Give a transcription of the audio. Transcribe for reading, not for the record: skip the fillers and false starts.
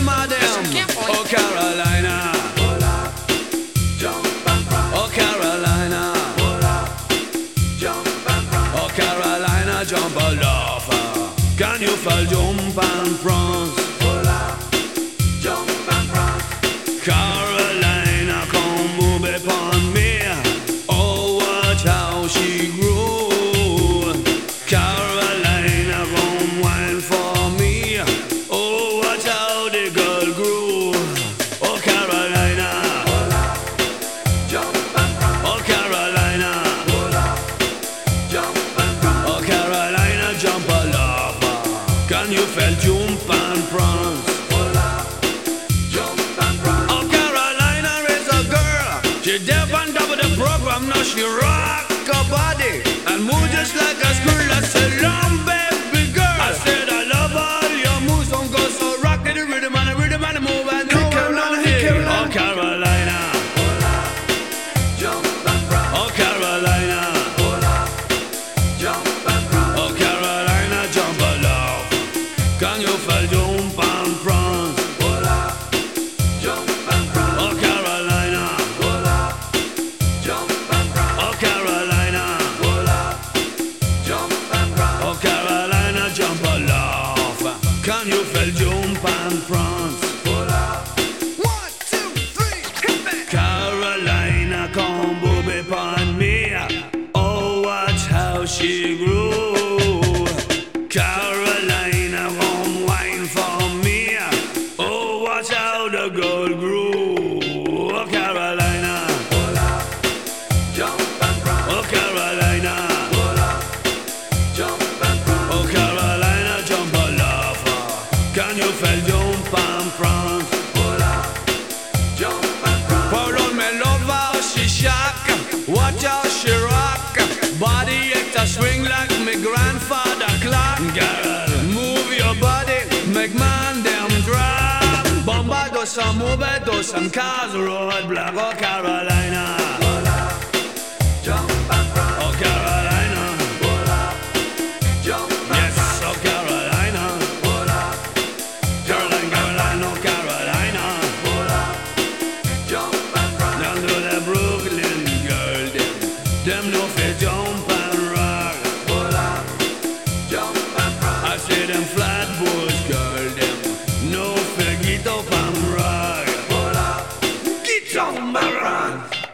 some of them. Oh Carolina, oh Carolina, oh Carolina, jump all over. Can you fall jump and France? Carolina, come move upon me. Oh, watch how she grew. Carolina, come wine for me. Oh, watch how the girl grew. Oh, Carolina, oh, Carolina, oh, Carolina, jump all over. Can you feel jump and France? She deaf and double the program, now she rock her body and move just like a squirrel. I said, long baby girl, I said I love all your moves, don't go so rock to the rhythm and the rhythm and the move. I know I'm not here. Oh Carolina, oh Carolina, oh Carolina, jump all off. Can you feel jump and France? Can you feel jump and France? 1, 2, 3, hit me. Carolina, come booby upon me. Oh, watch how she grew. Carolina, come wine for me. Oh, watch how the girl grew. Oh, Carolina, oh, Carolina, oh, Carolina, jump all over. Can you feel jump and France? Follow me love how she shock. Watch how she rock. Body act swing like me grandfather clock. Girl, move your body, make man them drop. Bomba do some move it, do some cars road block. Oh Carolina, oh Carolina, yes, oh Carolina, Carolina, oh Carolina, down to the Brooklyn girl, them no fit jump and rock. I say them Flatbush girl, them no fit get up and rock. Get on my run.